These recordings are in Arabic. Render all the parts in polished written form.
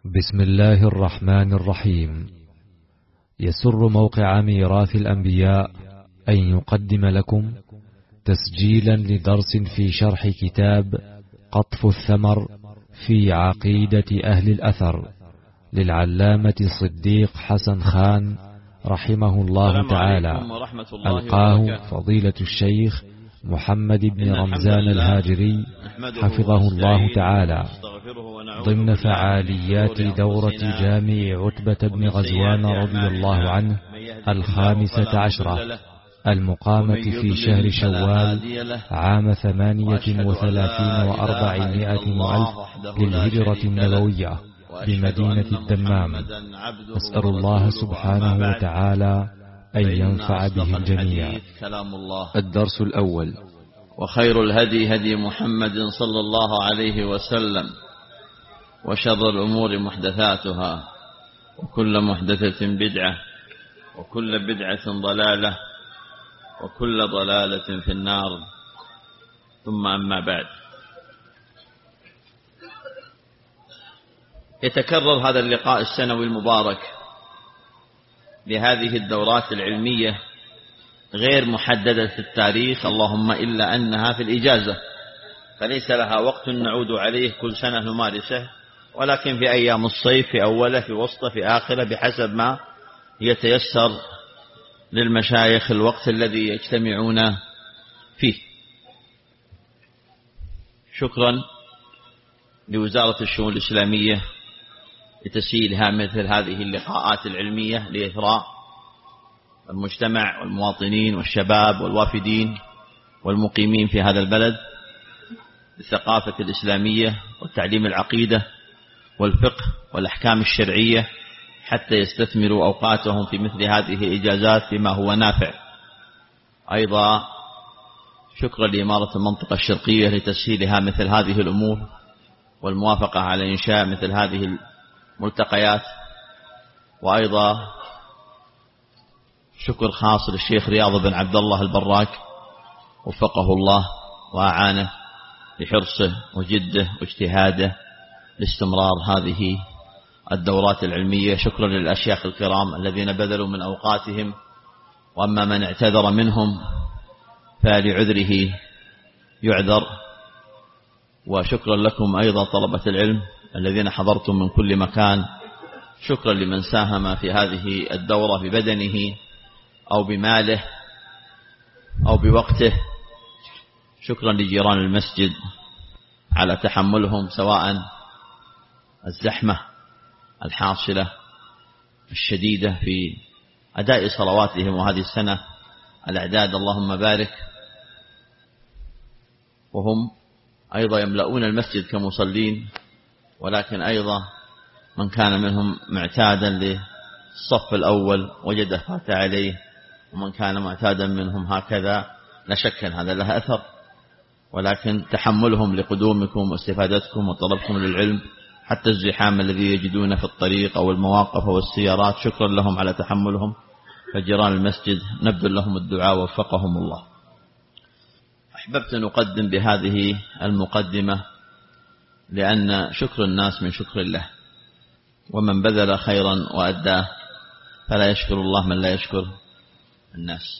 بسم الله الرحمن الرحيم. يسر موقع ميراث الأنبياء أن يقدم لكم تسجيلا لدرس في شرح كتاب قطف الثمر في عقيدة أهل الأثر للعلامة صديق حسن خان رحمه الله تعالى، ألقاه فضيلة الشيخ محمد بن رمزان الهاجري حفظه الله تعالى ضمن فعاليات دورة جامع عتبة بن غزوان رضي الله عنه 15 المقامة في شهر شوال عام 38 و400 وألف للهجرة النبوية بمدينة الدمام. أسأل الله سبحانه وتعالى أن ينفع به الجميع. الدرس الأول: وخير الهدي هدي محمد صلى الله عليه وسلم، وشر الأمور محدثاتها، وكل محدثة بدعة، وكل بدعة ضلالة، وكل ضلالة في النار. ثم أما بعد، يتكرر هذا اللقاء السنوي المبارك لهذه الدورات العلمية غير محددة في التاريخ، اللهم إلا أنها في الإجازة، فليس لها وقت نعود عليه كل سنة نمارسه، ولكن في أيام الصيف، في أوله، في وسطه، في آخره، بحسب ما يتيسر للمشايخ الوقت الذي يجتمعون فيه. شكرا لوزارة الشؤون الإسلامية لتسهيلها مثل هذه اللقاءات العلمية لإثراء المجتمع والمواطنين والشباب والوافدين والمقيمين في هذا البلد بالثقافة الإسلامية وتعليم العقيدة والفقه والأحكام الشرعية، حتى يستثمروا أوقاتهم في مثل هذه الإجازات بما هو نافع. أيضا شكرا لإمارة المنطقة الشرقية لتسهيلها مثل هذه الأمور والموافقة على إنشاء مثل هذه الملتقيات. وأيضا شكر خاص للشيخ رياض بن عبد الله البراك، وفقه الله وأعانه لحرصه وجده واجتهاده لاستمرار هذه الدورات العلمية. شكرا للأشياخ الكرام الذين بذلوا من أوقاتهم، وأما من اعتذر منهم فلعذره يعذر. وشكرا لكم أيضا طلبة العلم الذين حضرتم من كل مكان. شكرا لمن ساهم في هذه الدورة ببدنه أو بماله أو بوقته. شكرا لجيران المسجد على تحملهم سواء الزحمة الحاصلة الشديدة في أداء صلواتهم، وهذه السنة الأعداد اللهم بارك، وهم أيضا يملؤون المسجد كمصلين، ولكن أيضا من كان منهم معتادا للصف الأول وجد فات عليه، ومن كان معتادا منهم هكذا، لا شك أن هذا له أثر، ولكن تحملهم لقدومكم واستفادتكم وطلبكم للعلم حتى الزحام الذي يجدون في الطريق أو المواقف أو السيارات، شكرا لهم على تحملهم. فجيران المسجد نبذل لهم الدعاء ووفقهم الله. أحببت أن أقدم بهذه المقدمة لأن شكر الناس من شكر الله، ومن بذل خيرا وأداه فلا يشكر الله من لا يشكر الناس.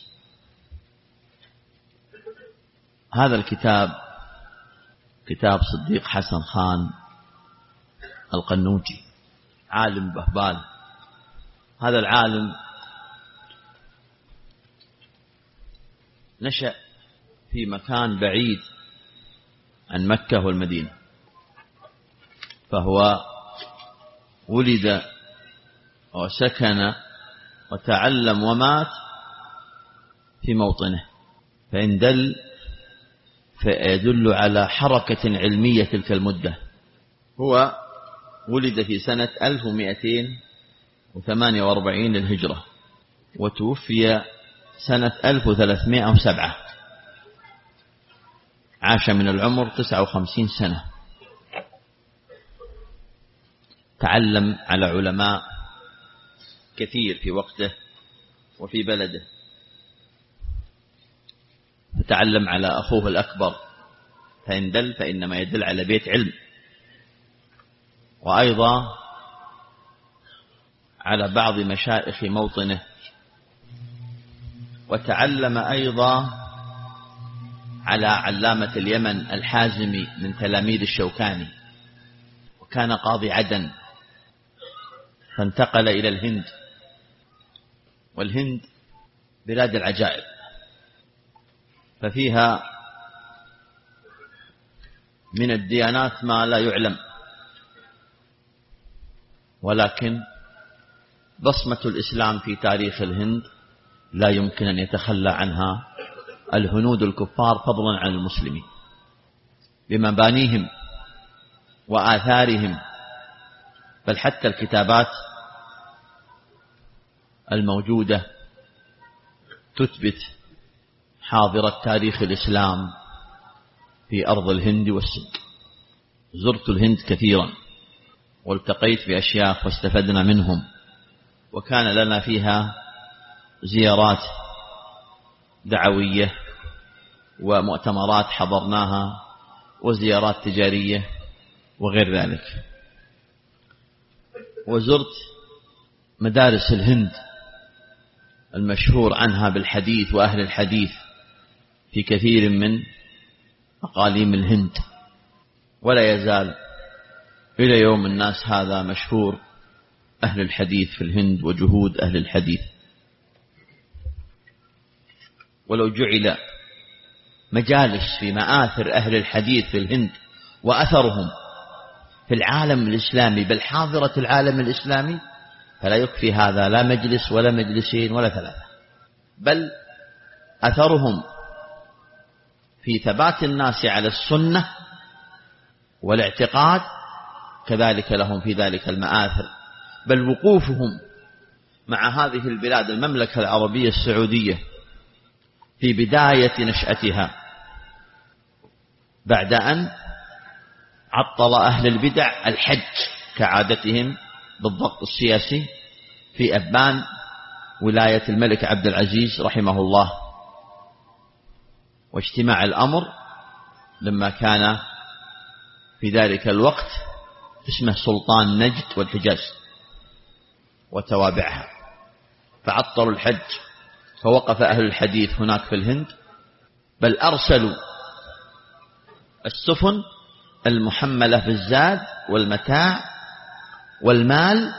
هذا الكتاب كتاب صديق حسن خان القنوجي، عالم بهبال. هذا العالم نشأ في مكان بعيد عن مكة والمدينة، فهو ولد وسكن وتعلم ومات في موطنه، فإن دل فيدل على حركة علمية تلك المدة. هو ولد في سنة 1248 للهجرة، وتوفي سنة 1307، عاش من العمر 59 سنة. تعلم على علماء كثير في وقته وفي بلده، فتعلم على أخوه الأكبر، فإن دل فإنما يدل على بيت علم. وأيضا على بعض مشائخ موطنه، وتعلم أيضا على علامة اليمن الحازمي من تلاميذ الشوكاني، وكان قاضي عدن، فانتقل إلى الهند. والهند بلاد العجائب، ففيها من الديانات ما لا يعلم، ولكن بصمة الإسلام في تاريخ الهند لا يمكن أن يتخلى عنها الهنود الكفار فضلا عن المسلمين، بمبانيهم وآثارهم، بل حتى الكتابات الموجودة تثبت حاضرة تاريخ الإسلام في أرض الهند والسند. زرت الهند كثيرا والتقيت بأشياخ واستفدنا منهم، وكان لنا فيها زيارات دعوية ومؤتمرات حضرناها وزيارات تجارية وغير ذلك. وزرت مدارس الهند المشهور عنها بالحديث وأهل الحديث في كثير من أقاليم الهند، ولا يزال إلى يوم الناس هذا مشهور أهل الحديث في الهند وجهود أهل الحديث. ولو جعل مجالس في مآثر أهل الحديث في الهند وأثرهم في العالم الإسلامي، بل حاضرة العالم الإسلامي، فلا يكفي هذا لا مجلس ولا مجلسين ولا ثلاثة، بل أثرهم في ثبات الناس على السنة والاعتقاد كذلك لهم في ذلك المآثر، بل وقوفهم مع هذه البلاد المملكة العربية السعودية في بداية نشأتها بعد أن عطل أهل البدع الحج كعادتهم بالضغط السياسي في أبان ولاية الملك عبد العزيز رحمه الله، واجتماع الأمر لما كان في ذلك الوقت اسمه سلطان نجد والحجاز وتوابعها، فعطلوا الحج، فوقف أهل الحديث هناك في الهند، بل أرسلوا السفن المحملة بالزاد والمتاع والمال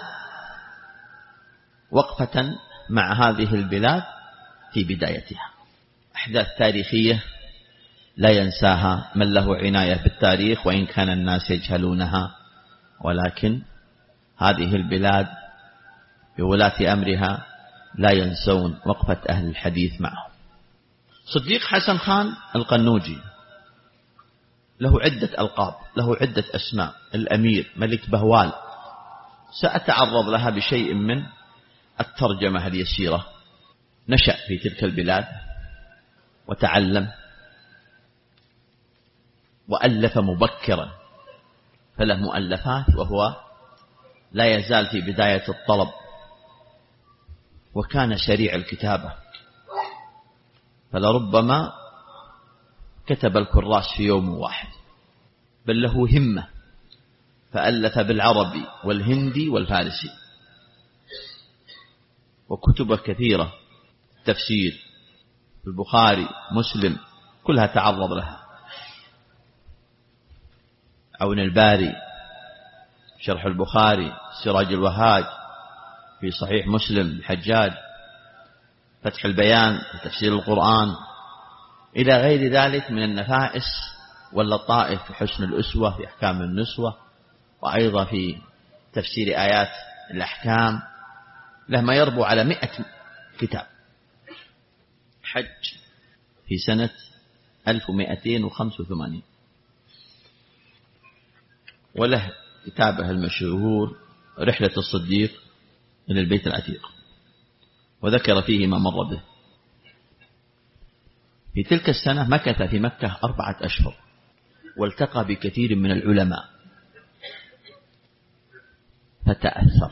وقفة مع هذه البلاد في بدايتها. أحداث تاريخية لا ينساها من له عناية بالتاريخ، وإن كان الناس يجهلونها، ولكن هذه البلاد بولاة أمرها لا ينسون وقفة أهل الحديث معهم. صديق حسن خان القنوجي له عدة ألقاب، له عدة أسماء، الأمير، ملك بهوال، سأتعرض لها بشيء من الترجمة اليسيرة. نشأ في تلك البلاد وتعلم وألف مبكرا، فله مؤلفات وهو لا يزال في بداية الطلب، وكان سريع الكتابة، فلربما كتب الكراس في يوم واحد، بل له همة، فألف بالعربي والهندي والفارسي، وكتب كثيرة، تفسير البخاري، مسلم، كلها تعرض لها، عون الباري، شرح البخاري، سراج الوهاج في صحيح مسلم الحجاج، فتح البيان في تفسير القرآن، إلى غير ذلك من النفائس واللطائف في حسن الأسوة في أحكام النسوة، وأيضا في تفسير آيات الأحكام، له ما يربو على 100 كتاب. حج في سنة 1285، وله كتابه المشهور رحلة الصديق إلى البيت العتيق، وذكر فيه ما مر به. في تلك السنة مكث في مكة 4 أشهر، والتقى بكثير من العلماء، فتأثر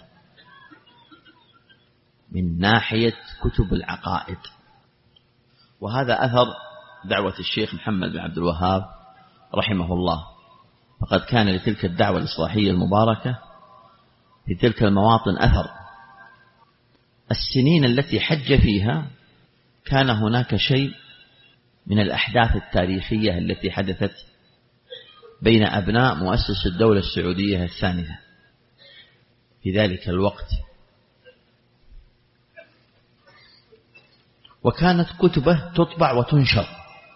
من ناحية كتب العقائد، وهذا أثر دعوة الشيخ محمد بن عبد الوهاب رحمه الله، فقد كان لتلك الدعوة الإصلاحية المباركة في تلك المواطن أثر السنين التي حج فيها كان هناك شيء من الأحداث التاريخية التي حدثت بين أبناء مؤسس الدولة السعودية الثانية في ذلك الوقت، وكانت كتبه تطبع وتنشر.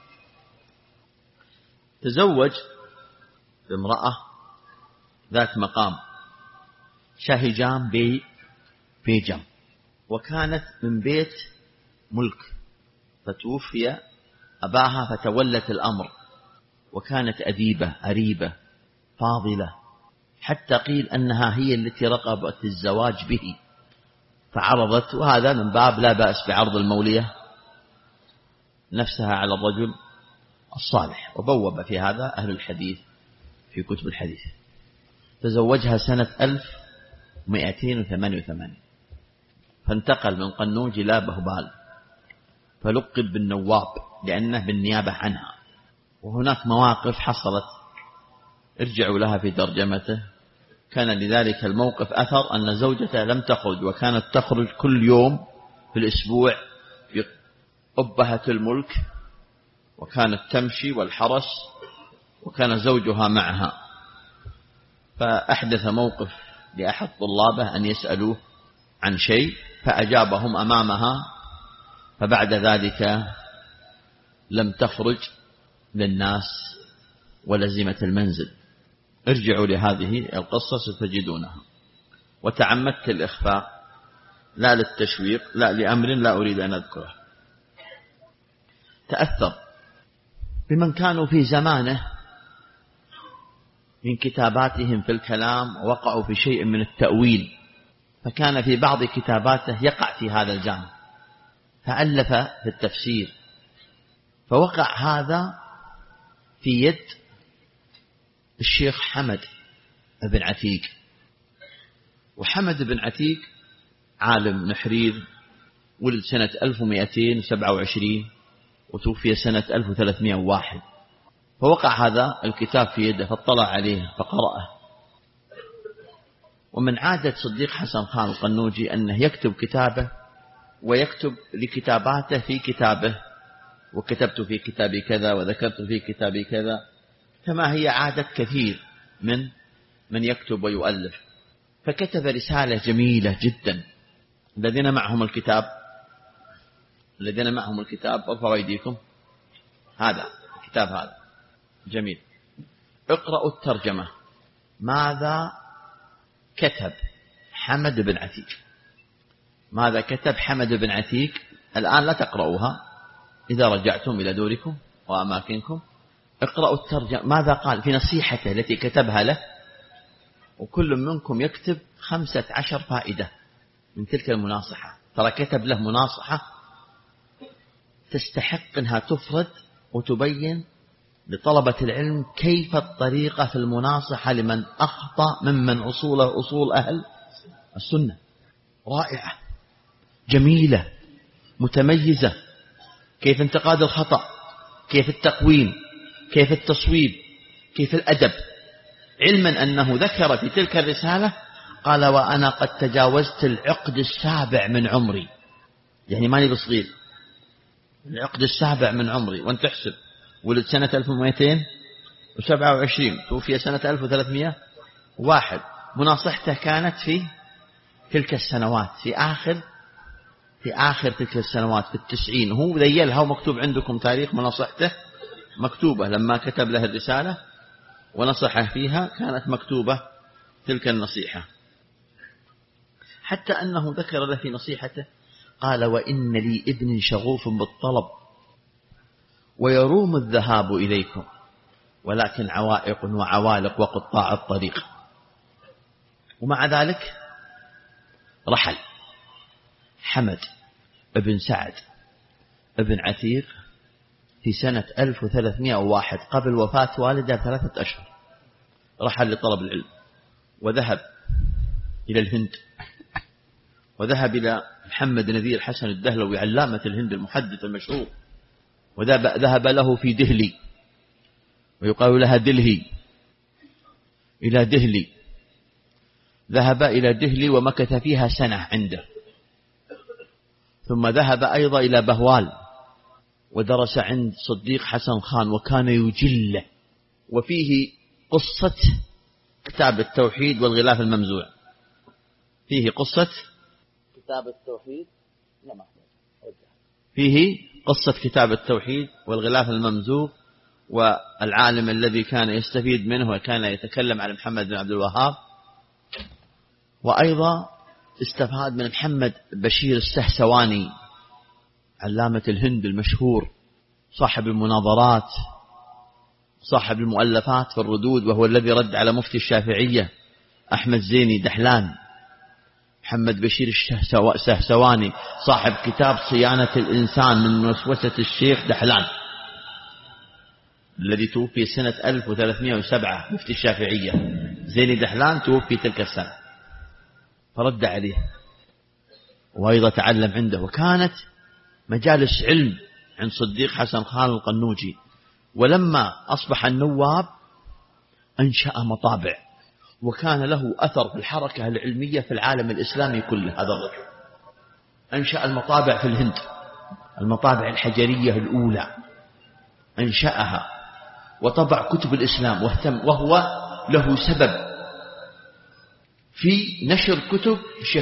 تزوج بامرأة ذات مقام، شاهجان بيجم، وكانت من بيت ملك، فتوفي أباها فتولت الأمر، وكانت أديبة أريبة فاضلة، حتى قيل أنها هي التي رغبت الزواج به فعرضت، وهذا من باب لا بأس بعرض المولية نفسها على الرجل الصالح، وبوب في هذا أهل الحديث في كتب الحديث. تزوجها سنة 1288، فانتقل من قنوج إلى بهبال، فلقب بالنواب لأنه بالنيابة عنها. وهناك مواقف حصلت ارجعوا لها في ترجمته، كان لذلك الموقف أثر أن زوجته لم تخرج، وكانت تخرج كل يوم في الأسبوع في أبهة الملك، وكانت تمشي والحرس، وكان زوجها معها. فأحدث موقف لأحد طلابه أن يسألوه عن شيء فأجابهم أمامها، فبعد ذلك لم تخرج للناس ولزمت المنزل. ارجعوا لهذه القصة ستجدونها. وتعمدت الإخفاء لا للتشويق، لا لأمر لا أريد أن أذكره. تأثر بمن كانوا في زمانه من كتاباتهم في الكلام، وقعوا في شيء من التأويل، فكان في بعض كتاباته يقع في هذا الجانب، فألف في التفسير، فوقع هذا في يد الشيخ حمد بن عتيق. وحمد بن عتيق عالم نحرير، ولد سنة 1227 وتوفي سنة 1301. فوقع هذا الكتاب في يده، فاطلع عليه فقرأه. ومن عادة صديق حسن خان القنوجي أنه يكتب كتابه ويكتب لكتاباته في كتابه، وكتبت في كتابي كذا وذكرت في كتابي كذا، كما هي عادة كثير من يكتب ويؤلف. فكتب رسالة جميلة جدا. الذين معهم الكتاب ارفعوا أيديكم. هذا الكتاب هذا جميل. اقرأوا الترجمة. ماذا كتب حمد بن عتيق؟ ماذا كتب حمد بن عتيق؟ الآن لا تقرأوها، إذا رجعتم إلى دوركم وأماكنكم اقرأوا الترجمة. ماذا قال في نصيحته التي كتبها له؟ وكل منكم يكتب 15 فائدة من تلك المناصحة. ترى كتب له مناصحة تستحق أنها تفرد وتبين لطلبة العلم كيف الطريقة في المناصحة لمن أخطأ ممن أصوله أصول أهل السنة. رائعة جميلة متميزة، كيف انتقاد الخطأ، كيف التقويم، كيف التصويب، كيف الأدب، علما أنه ذكر في تلك الرسالة قال: وأنا قد تجاوزت العقد 7 من عمري، يعني ماني بصغير، العقد 7 من عمري. وانت تحسب ولد سنة 1227 توفي سنة 1301. مناصحته كانت في تلك السنوات، في آخر تلك السنوات، في 90. هو ذيلها ومكتوب عندكم تاريخ مناصحته مكتوبة لما كتب له الرسالة ونصحه فيها، كانت مكتوبة تلك النصيحة. حتى أنه ذكر له في نصيحته قال: وإن لي ابن شغوف بالطلب ويروم الذهاب إليكم، ولكن عوائق وعوالق وقطاع الطريق. ومع ذلك رحل حمد بن سعد بن عتيق في سنة 1301 قبل وفاة والده 3 أشهر. رحل لطلب العلم وذهب إلى الهند، وذهب إلى محمد نذير حسن الدهلوي علامة الهند المحدث المشهور، وذهب له في دهلي، ويقال لها دلهي، إلى دهلي. ذهب إلى دهلي ومكث فيها سنة عنده، ثم ذهب أيضا إلى بهوال ودرس عند صديق حسن خان وكان يجله، وفيه قصة كتاب التوحيد والغلاف الممزوع. فيه قصة كتاب التوحيد فيه قصة كتاب التوحيد والغلاف الممزوق، والعالم الذي كان يستفيد منه وكان يتكلم عن محمد بن عبد الوهاب. وأيضا استفاد من محمد بشير السهسواني علامة الهند المشهور، صاحب المناظرات، صاحب المؤلفات في الردود، وهو الذي رد على مفتي الشافعية أحمد زيني دحلان. محمد بشير السهسواني صاحب كتاب صيانة الإنسان من وسوسة الشيخ دحلان الذي توفي سنة 1307، مفتي الشافعية زيني دحلان توفي تلك السنة، فرد عليه وأيضا تعلم عنده. وكانت مجالس علم عند صديق حسن خان القنوجي. ولما أصبح النواب أنشأ مطابع، وكان له أثر في الحركة العلمية في العالم الإسلامي كله. هذا الرجل أنشأ المطابع في الهند، المطابع الحجرية الأولى أنشأها، وطبع كتب الإسلام، وهو له سبب في نشر كتب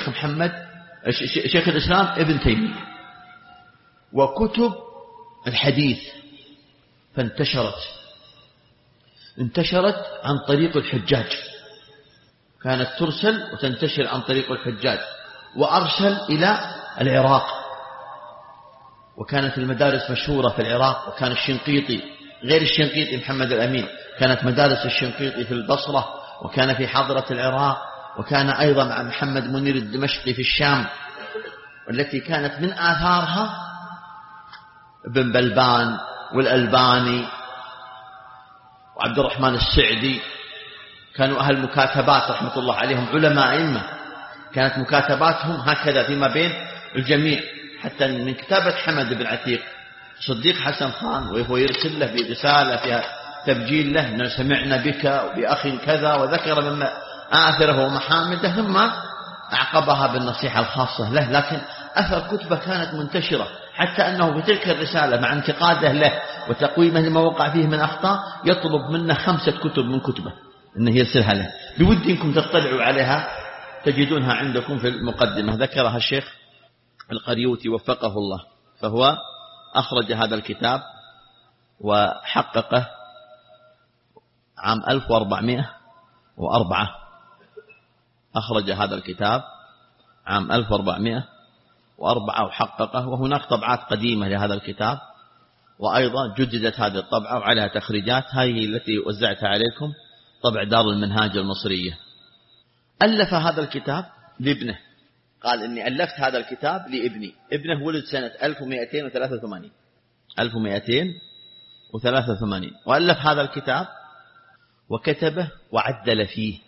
شيخ الإسلام ابن تيمية وكتب الحديث، انتشرت عن طريق الحجاج، كانت ترسل وتنتشر عن طريق الحجاج، وأرسل إلى العراق، وكانت المدارس مشهورة في العراق. وكان الشنقيطي غير الشنقيطي محمد الأمين، كانت مدارس الشنقيطي في البصرة، وكان في حضرة العراق، وكان أيضا مع محمد منير الدمشقي في الشام، والتي كانت من آثارها ابن بلبان والألباني وعبد الرحمن السعدي. كانوا أهل مكاتبات رحمة الله عليهم، علماء أئمة، كانت مكاتباتهم هكذا فيما بين الجميع. حتى من كتابة حمد بن عتيق صديق حسن خان وهو يرسل له برسالة فيها تبجيل له أن سمعنا بك وبأخ كذا، وذكر من آثره ومحامده، ثم أعقبها بالنصيحة الخاصة له. لكن أثر كتبه كانت منتشرة، حتى أنه في تلك الرسالة مع انتقاده له وتقويمه لما وقع فيه من أخطاء يطلب منه 5 كتب من كتبه أنه يرسلها له. بودي أنكم تطلعوا عليها، تجدونها عندكم في المقدمة، ذكرها الشيخ القريوتي وفقه الله. فهو أخرج هذا الكتاب وحققه عام 1404، أخرج هذا الكتاب عام 1404 وحققه. وهناك طبعات قديمة لهذا الكتاب، وأيضا جددت هذه الطبعة وعليها تخريجات، هذه التي وزعتها عليكم طبع دار المنهاج المصرية. ألف هذا الكتاب لابنه، قال إني ألفت هذا الكتاب لابني. ابنه ولد سنة 1283 وألف هذا الكتاب وكتبه وعدل فيه.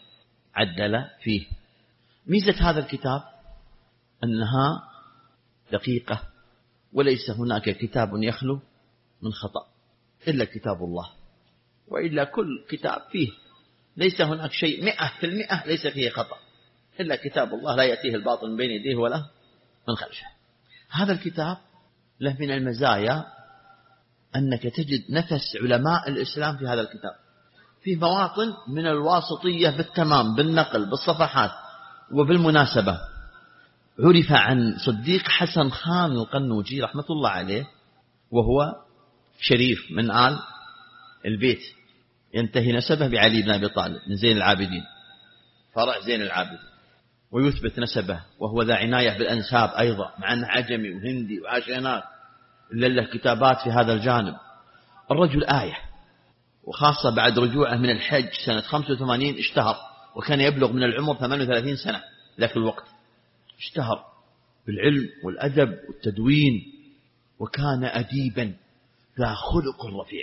ميزة هذا الكتاب أنها دقيقة، وليس هناك كتاب يخلو من خطأ إلا كتاب الله، وإلا كل كتاب فيه، ليس هناك شيء 100% ليس فيه خطأ إلا كتاب الله، لا يأتيه الباطل من بين يديه ولا من خلفه. هذا الكتاب له من المزايا أنك تجد نفس علماء الإسلام في هذا الكتاب، في مواطن من الواسطية بالتمام، بالنقل، بالصفحات وبالمناسبة. عرف عن صديق حسن خان القنوجي رحمة الله عليه وهو شريف من آل البيت، ينتهي نسبه بعلي بن أبي طالب من زين العابدين، فرع زين العابدين، ويثبت نسبه، وهو ذا عناية بالأنساب أيضا، مع أنه عجمي وهندي وعاش هناك، إلا له كتابات في هذا الجانب. الرجل آية، وخاصة بعد رجوعه من الحج سنة 85 اشتهر، وكان يبلغ من العمر 38 سنة ذاك الوقت، اشتهر بالعلم والأدب والتدوين، وكان أديبا ذا خلق رفيع.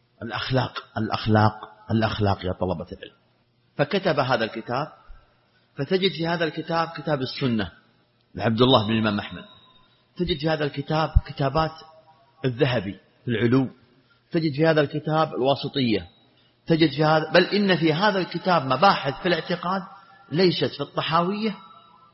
الأخلاق يا طلبة العلم. فكتب هذا الكتاب، فتجد في هذا الكتاب كتاب السنة لعبد الله بن الإمام أحمد، تجد في هذا الكتاب كتابات الذهبي في العلو، تجد في هذا الكتاب الواسطية، تجد في هذا، بل إن في هذا الكتاب مباحث في الاعتقاد ليست في الطحاوية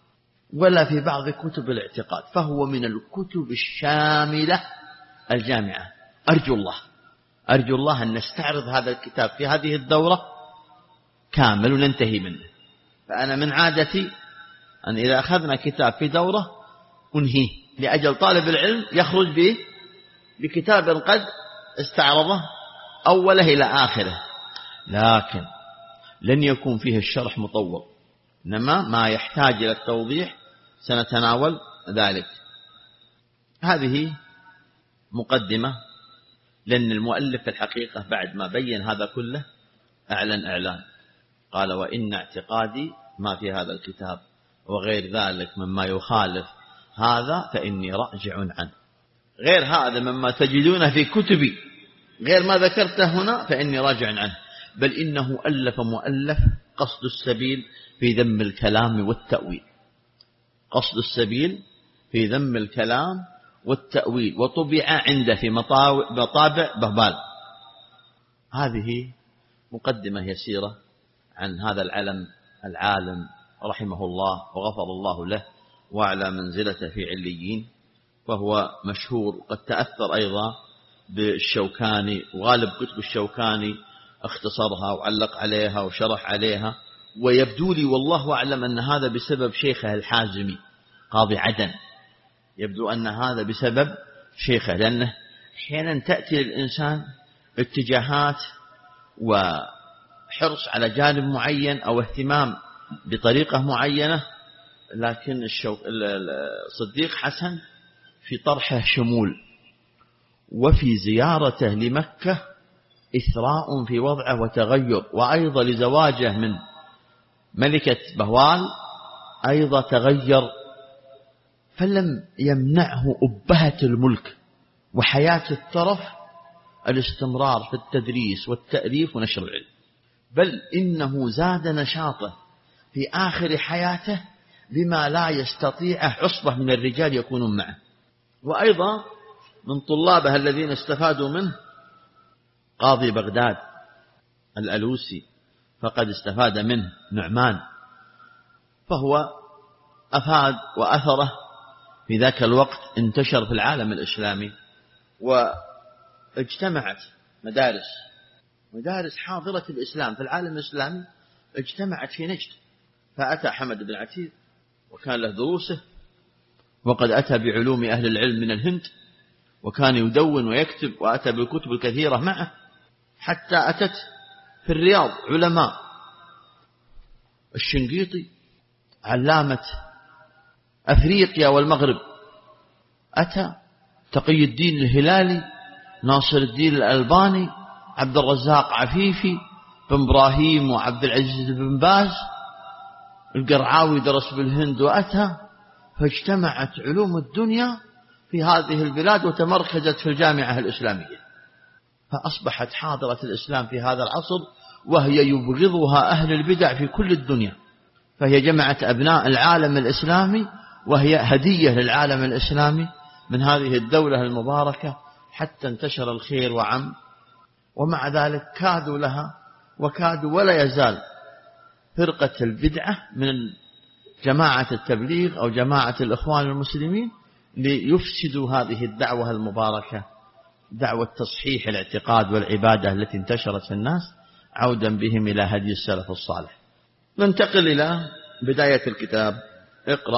ولا في بعض كتب الاعتقاد، فهو من الكتب الشاملة الجامعة. أرجو الله أن نستعرض هذا الكتاب في هذه الدورة كامل وننتهي منه. فأنا من عادتي أن إذا أخذنا كتاب في دورة أنهيه، لأجل طالب العلم يخرج به بكتاب قد استعرضه أوله إلى آخره، لكن لن يكون فيه الشرح مطول، إنما ما يحتاج إلى التوضيح سنتناول ذلك. هذه مقدمة، لأن المؤلف في الحقيقة بعد ما بين هذا كله إعلان قال: وإن اعتقادي ما في هذا الكتاب وغير ذلك مما يخالف هذا فإني راجع عنه. غير هذا مما تجدونه في كتبي غير ما ذكرته هنا فإني راجع عنه. بل إنه ألف مؤلف قصد السبيل في ذم الكلام والتأويل، قصد السبيل في ذم الكلام والتأويل، وطبع عنده في مطابع بهبال. هذه مقدمة يسيرة عن هذا العالم رحمه الله وغفر الله له وأعلى منزلته في عليين. فهو مشهور، قد تأثر أيضا بالشوكاني، وغالب كتب الشوكاني اختصرها وعلق عليها وشرح عليها. ويبدو لي والله أعلم أن هذا بسبب شيخه الحازمي قاضي عدن، يبدو أن هذا بسبب شيخه، لأنه أحيانا تأتي للإنسان اتجاهات وحرص على جانب معين أو اهتمام بطريقة معينة، لكن الصديق حسن في طرحه شمول، وفي زيارته لمكة إثراء في وضعه وتغير، وأيضا لزواجه من ملكة بهوال أيضا تغير، فلم يمنعه أبهة الملك وحياة الترف الاستمرار في التدريس والتأليف ونشر العلم، بل إنه زاد نشاطه في آخر حياته بما لا يستطيع عصبة من الرجال يكونون معه. وأيضا من طلابه الذين استفادوا منه قاضي بغداد الألوسي، فقد استفاد منه نعمان، فهو أفاد وأثره في ذاك الوقت انتشر في العالم الإسلامي، واجتمعت مدارس حاضرة الإسلام في العالم الإسلامي اجتمعت في نجد. فأتى حمد بن عتيق وكان له دروسه، وقد أتى بعلوم أهل العلم من الهند، وكان يدون ويكتب، وأتى بالكتب الكثيرة معه، حتى أتت في الرياض علماء: الشنقيطي علامة أفريقيا والمغرب، أتى تقي الدين الهلالي، ناصر الدين الألباني، عبد الرزاق عفيفي، بن إبراهيم وعبد العزيز بن باز، القرعاوي درس بالهند وأتى، فاجتمعت علوم الدنيا في هذه البلاد وتمركزت في الجامعة الإسلامية، فأصبحت حاضرة الإسلام في هذا العصر، وهي يبغضها أهل البدع في كل الدنيا، فهي جمعت أبناء العالم الإسلامي، وهي هدية للعالم الإسلامي من هذه الدولة المباركة، حتى انتشر الخير وعم. ومع ذلك كادوا لها وكادوا ولا يزال فرقة البدعة من جماعة التبليغ أو جماعة الإخوان المسلمين ليفسدوا هذه الدعوة المباركة، دعوة تصحيح الاعتقاد والعبادة التي انتشرت في الناس، عودا بهم إلى هدي السلف الصالح. ننتقل إلى بداية الكتاب. اقرأ.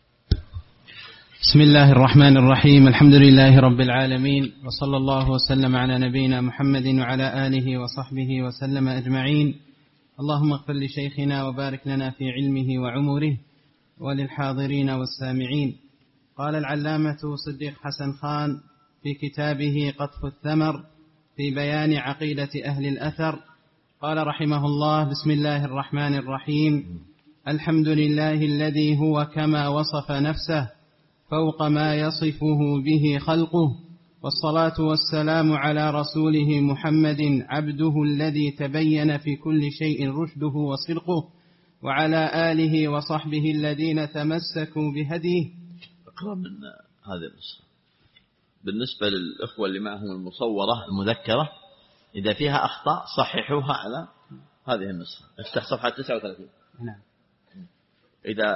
بسم الله الرحمن الرحيم. الحمد لله رب العالمين، وصلى الله وسلم على نبينا محمد وعلى آله وصحبه وسلم أجمعين. اللهم اغفر لشيخنا وبارك لنا في علمه وعمره وللحاضرين والسامعين. قال العلامة صديق حسن خان في كتابه قطف الثمر في بيان عقيدة أهل الأثر، قال رحمه الله: بسم الله الرحمن الرحيم. الحمد لله الذي هو كما وصف نفسه فوق ما يصفه به خلقه، والصلاة والسلام على رسوله محمد عبده الذي تبين في كل شيء رشده وصدقه، وعلى آله وصحبه الذين تمسكوا بهديه. اقرأ من هذه النسخة. بالنسبة للأخوة اللي معهم المصورة المذكرة، إذا فيها أخطاء صححوها على هذه النسخة. افتح صفحة 39. نعم. إذا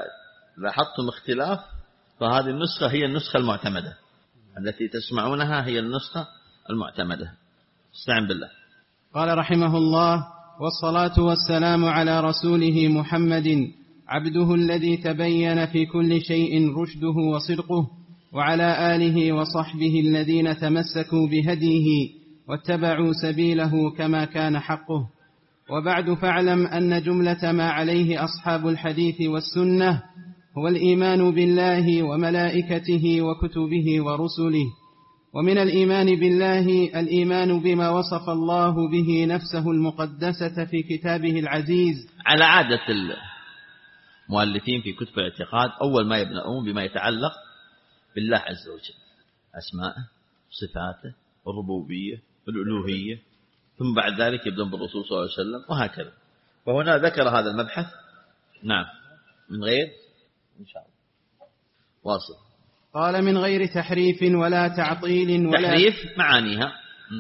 لاحظتم اختلاف، فهذه النسخة هي النسخة المعتمدة التي تسمعونها، هي النسخة المعتمدة. استعن بالله. قال رحمه الله: والصلاة والسلام على رسوله محمد عبده الذي تبين في كل شيء رشده وصدقه، وعلى آله وصحبه الذين تمسكوا بهديه واتبعوا سبيله كما كان حقه. وبعد، فاعلم أن جملة ما عليه أصحاب الحديث والسنة هو الإيمان بالله وملائكته وكتبه ورسله. ومن الإيمان بالله الإيمان بما وصف الله به نفسه المقدسة في كتابه العزيز. على عادة المؤلفين في كتب الاعتقاد أول ما يبدأون بما يتعلق بالله عز وجل، أسماءه، صفاته، الربوبية، الألوهية، ثم بعد ذلك يبدأون بالرسول صلى الله عليه وسلم وهكذا. وهنا ذكر هذا المبحث نعم من غير إن شاء الله واصل. قال: من غير تحريف ولا تعطيل ولا تحريف معانيها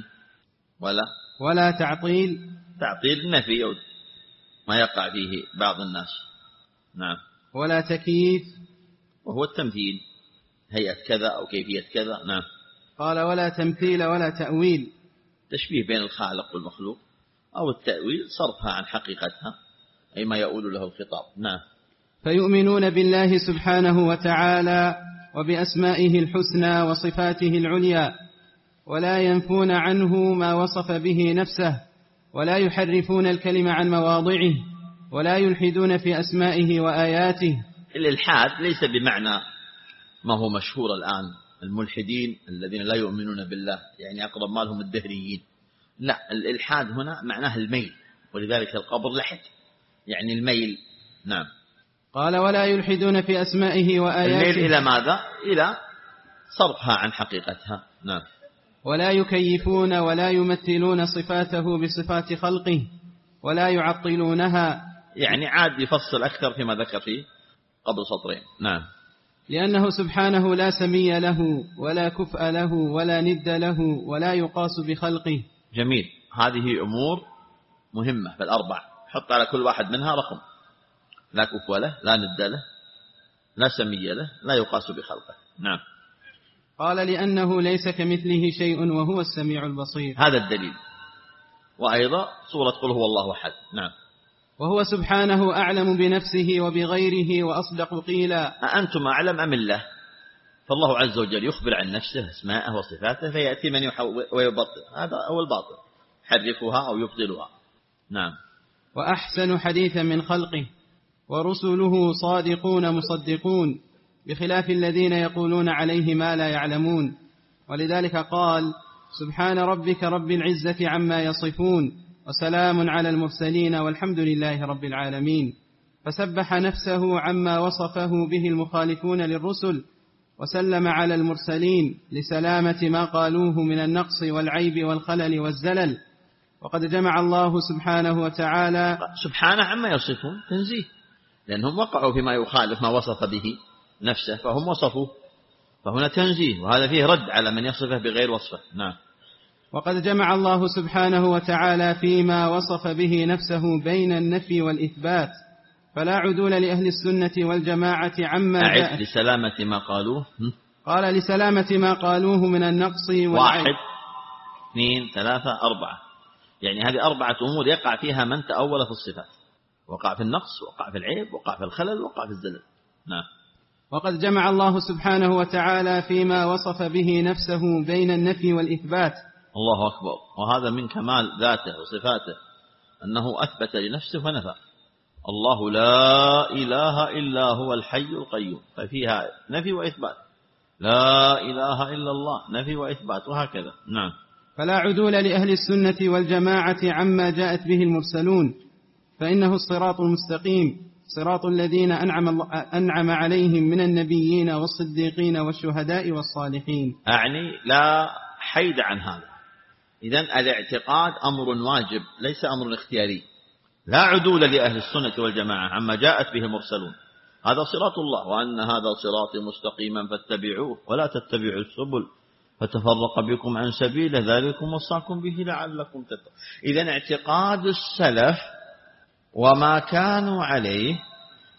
ولا تعطيل النفي ما يقع فيه بعض الناس. نعم. ولا تكييف وهو التمثيل، هيئة كذا أو كيفية كذا. نعم. قال: ولا تمثيل ولا تأويل، تشبيه بين الخالق والمخلوق، أو التأويل صرفها عن حقيقتها أي ما يؤول له الخطاب. نعم. فيؤمنون بالله سبحانه وتعالى وبأسمائه الحسنى وصفاته العليا، ولا ينفون عنه ما وصف به نفسه، ولا يحرفون الكلم عن مواضعه، ولا يلحدون في أسمائه وآياته. الإلحاد ليس بمعنى ما هو مشهور الآن، الملحدين الذين لا يؤمنون بالله، يعني أقرب ما لهم الدهريين. لا، الإلحاد هنا معناه الميل، ولذلك القبر لحد، يعني الميل. نعم. قال: ولا يلحدون في أسمائه وآياته. الميل إلى ماذا؟ إلى صرفها عن حقيقتها. نعم. ولا يكيفون ولا يمثلون صفاته بصفات خلقه، ولا يعطلونها، يعني عاد يفصل أكثر فيما ذكر فيه قبل سطرين. نعم. لأنه سبحانه لا سمي له ولا كفء له ولا ند له ولا يقاس بخلقه. جميل. هذه أمور مهمة بالأربع، حط على كل واحد منها رقم. لا كفء له، لا ند له، لا سمي له، لا يقاس بخلقه. نعم. قال: لأنه ليس كمثله شيء وهو السميع البصير. هذا الدليل. وأيضا سورة قل هو الله أحد. نعم. وهو سبحانه أعلم بنفسه وبغيره وأصدق قيلا. أأنتم أعلم أم الله؟ فالله عز وجل يخبر عن نفسه أسماءه وصفاته، فيأتي من ويبطل، هذا هو الباطل، حرفها أو يبطلها. نعم. وأحسن حديثا من خلقه، ورسله صادقون مصدقون، بخلاف الذين يقولون عليه ما لا يعلمون. ولذلك قال: سبحان ربك رب العزة عما يصفون، وسلام على المرسلين والحمد لله رب العالمين. فسبح نفسه عما وصفه به المخالفون للرسل، وسلم على المرسلين لسلامة ما قالوه من النقص والعيب والخلل والزلل. وقد جمع الله سبحانه وتعالى سبحانه عما يصفون تنزيه، لأنهم وقعوا فيما يخالف ما وصف به نفسه فهم وصفوه، فهنا تنزيه، وهذا فيه رد على من يصفه بغير وصفه. نعم. وقد جمع الله سبحانه وتعالى فيما وصف به نفسه بين النفي والإثبات، فلا عدول لأهل السنة والجماعة عما جاء. لسلامة ما قالوه. قال: لسلامة ما قالوه من النقص والعيب. 1 2 3 4، يعني هذه 4 أمور يقع فيها من تأول في الصفات، وقع في النقص، وقع في العيب، وقع في الخلل، وقع في الزلل. نعم. وقد جمع الله سبحانه وتعالى فيما وصف به نفسه بين النفي والإثبات. الله أكبر. وهذا من كمال ذاته وصفاته أنه أثبت لنفسه ونفى. الله لا إله إلا هو الحي القيوم، ففيها نفي وإثبات. لا إله إلا الله، نفي وإثبات، وهكذا. نعم. فلا عدول لأهل السنة والجماعة عما جاءت به المرسلون، فإنه الصراط المستقيم، صراط الذين أنعم عليهم من النبيين والصديقين والشهداء والصالحين. أعني لا حيد عن هذا. إذن الاعتقاد أمر واجب ليس أمر اختياري. لا عدول لأهل السنة والجماعة عما جاءت به المرسلون، هذا صراط الله، وأن هذا صراطي مستقيما فاتبعوه ولا تتبعوا السبل فتفرق بكم عن سبيله ذلكم وصاكم به لعلكم تتقون. إذن اعتقاد السلف وما كانوا عليه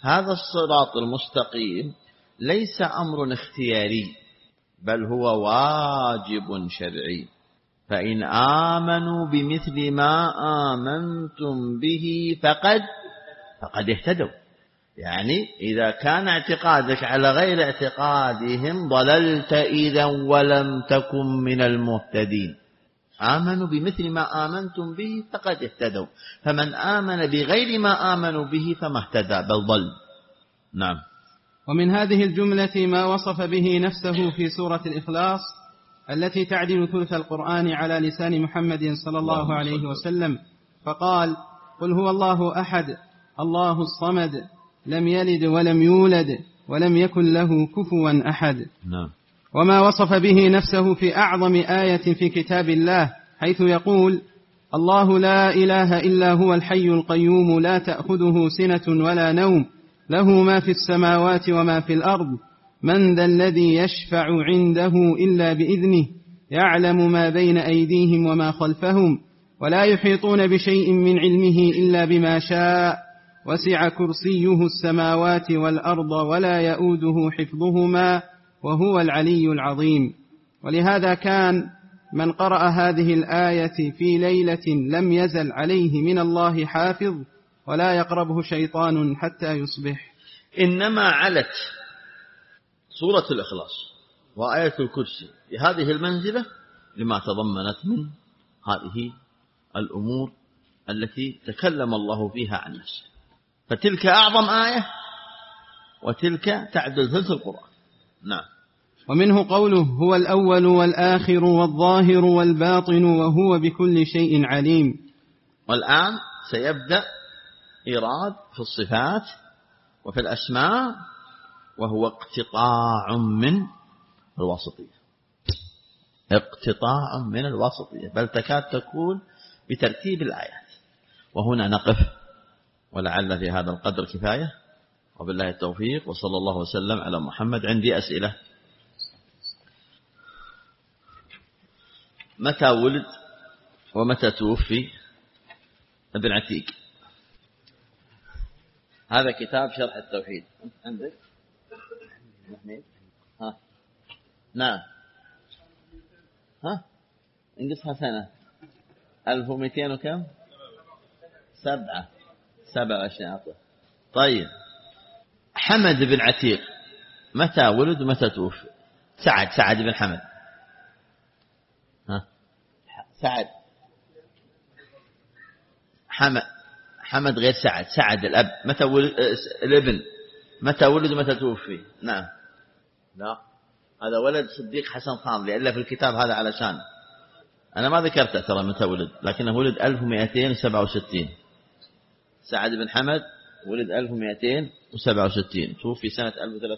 هذا الصراط المستقيم ليس أمر اختياري، بل هو واجب شرعي. فإن آمنوا بمثل ما آمنتم به فقد اهتدوا. يعني إذا كان اعتقادك على غير اعتقادهم ضللت إذا ولم تكن من المهتدين. آمنوا بمثل ما آمنتم به فقد اهتدوا، فمن آمن بغير ما آمنوا به فما اهتدى بل ضل. نعم. ومن هذه الجملة ما وصف به نفسه في سورة الإخلاص التي تعدل ثلث القرآن على لسان محمد صلى الله عليه وسلم، فقال: قل هو الله أحد الله الصمد لم يلد ولم يولد ولم يكن له كفوا أحد. نعم. وما وصف به نفسه في أعظم آية في كتاب الله، حيث يقول: الله لا إله إلا هو الحي القيوم لا تأخذه سنة ولا نوم له ما في السماوات وما في الأرض من ذا الذي يشفع عنده إلا بإذنه يعلم ما بين أيديهم وما خلفهم ولا يحيطون بشيء من علمه إلا بما شاء وسع كرسيه السماوات والأرض ولا يؤوده حفظهما وهو العلي العظيم. ولهذا كان من قرأ هذه الآية في ليلة لم يزل عليه من الله حافظ ولا يقربه شيطان حتى يصبح. إنما علت سورة الإخلاص وآية الكرسي بهذه المنزلة لما تضمنت من هذه الأمور التي تكلم الله فيها عن نفسه، فتلك أعظم آية وتلك تعدل ثلث القرآن. نعم. ومنه قوله: هو الأول والآخر والظاهر والباطن وهو بكل شيء عليم. والآن سيبدأ إيراد في الصفات وفي الأسماء، وهو اقتطاع من الواسطية، اقتطاع من الواسطية، بل تكاد تكون بترتيب الآيات. وهنا نقف، ولعل في هذا القدر كفاية، وبالله التوفيق، وصلى الله وسلم على محمد. عندي أسئلة. متى ولد ومتى توفي ابن عتيق؟ هذا كتاب شرح التوحيد عندك؟ ها. نعم. ها انقصها سنة 1200 وكم؟ 27. طيب، حمد بن عتيق متى ولد ومتى توفي؟ سعد بن حمد. ها سعد حمد غير سعد الأب. متى ولد الابن؟ متى ولد ومتى توفي؟ نعم. لا، هذا ولد صديق حسن خان، لأن في الكتاب هذا علشان أنا ما ذكرته ترى متى ولد، لكنه ولد 1267. سعد بن حمد ولد 1267، توفي سنة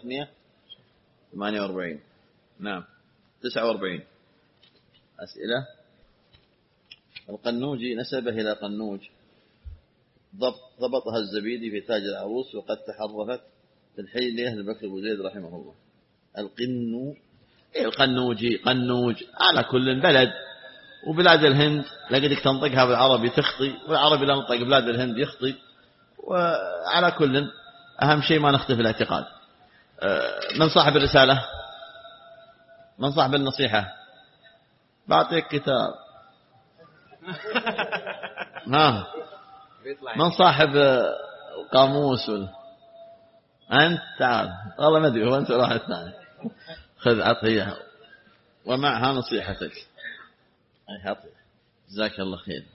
1348. نعم. 49. أسئلة. القنوجي نسبه إلى قنوج ضبطها الزبيدي في تاج العروس، وقد تحرفت الحيلة لبكر أبو زيد رحمه الله. القنوجي قنوج على كل بلد، وبلاد الهند لقدك تنطقها بالعربي تخطي، والعربي لا نطق بلاد الهند يخطي. وعلى كل أهم شيء ما نخطئ في الاعتقاد. من صاحب الرسالة؟ من صاحب النصيحة؟ بعطيك كتاب. ها، من صاحب القاموس؟ أنت تعال، والله ما أدري، هو أنت راح الثاني. خذ عطيها ومعها نصيحتك. أي عطيها، جزاك الله خير.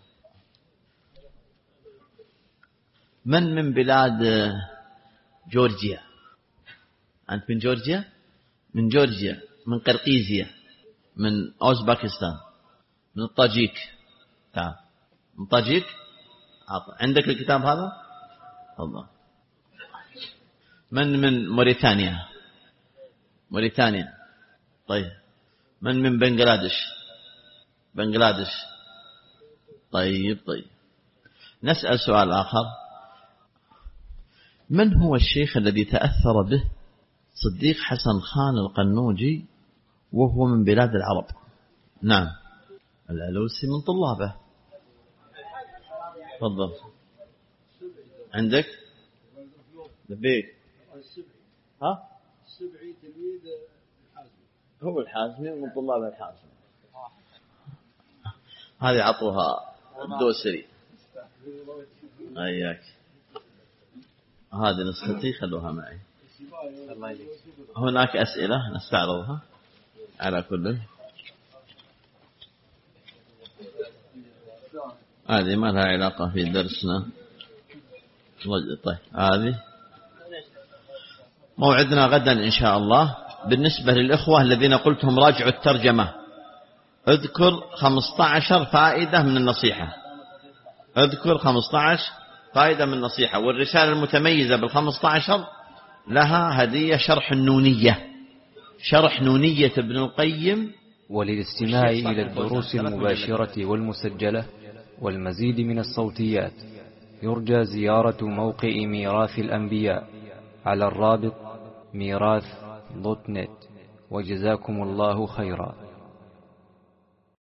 من بلاد جورجيا؟ أنت من جورجيا؟ من جورجيا، من قرقيزيا، من أوزباكستان، من الطاجيك. تعال من الطاجيك. عندك الكتاب هذا؟ الله. من موريتانيا؟ طيب. من بنغلاديش؟ طيب. نسأل سؤال آخر. من هو الشيخ الذي تأثر به صديق حسن خان القنوجي وهو من بلاد العرب؟ نعم. العلوسي من طلابه. تفضل. عندك لبيك. ها؟ السبعي تلميذ الحازمي. هو الحازمي من طلاب الحازمي. هذه عطوها الدوسري. أياك. هذه نسختي خلوها معي. هناك أسئلة نستعرضها على كل. هذه ما لها علاقة في درسنا. طيب هذه موعدنا غدا إن شاء الله. بالنسبة للإخوة الذين قلتهم راجعوا الترجمة، اذكر 15 فائدة من النصيحة. اذكر 15 فائدة من النصيحة. والرسالة المتميزة بال15 لها هدية شرح النونية، شرح نونية ابن القيم. وللاستماع إلى الدروس المباشرة والمسجلة والمزيد من الصوتيات يرجى زيارة موقع ميراث الأنبياء على الرابط ميراث.net. وجزاكم الله خيرا.